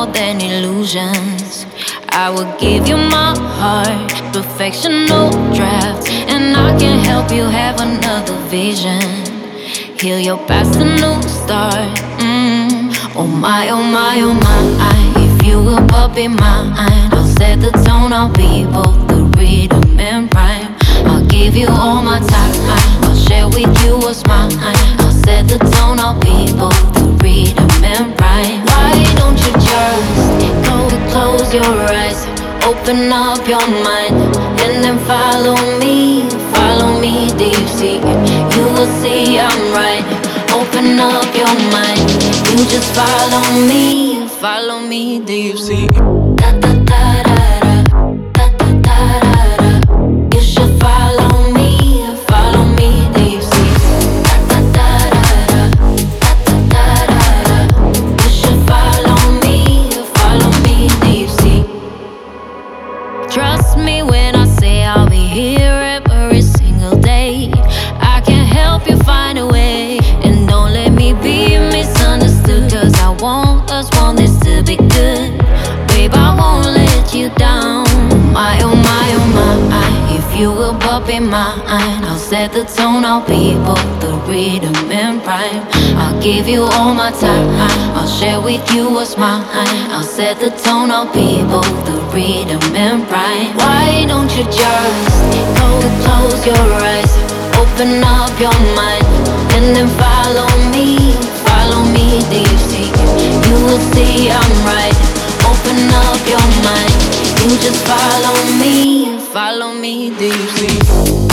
more than illusions. I will give you my heart, perfection, no draft, and I can help you have another vision. Heal your past, a new start. Oh my, oh my, oh my. If you will up in mine, I'll set the tone. I'll be both the rhythm and rhyme. I'll give you all my time. I'll share with you what's mine. I'll set the tone. I'll be both the rhythm and rhyme. Why don't you just close your eyes, open up your mind, and then follow me deep sea. You will see I'm right. Open up your mind. You just follow me deep sea. Da da da da da, da da da da da. You should follow me deep sea. Da da da da da, da da da da. You should follow me deep sea. Trust me when I say I'll be here every single day. I can help you find a way, and don't let me be misunderstood. Cause I want us, want this to be good. Babe, I won't let you down. My, oh my, oh my. If you will pop in mine, I'll set the tone. I'll be both the rhythm and rhyme. I'll give you all my time. I'll share with you what's mine. I'll set the tone. I'll be both the rhythm and rhyme. Why don't you just close your eyes, open up your mind, and then follow me deep sea. You will see I'm right. Open up your mind. You just follow me deep sea.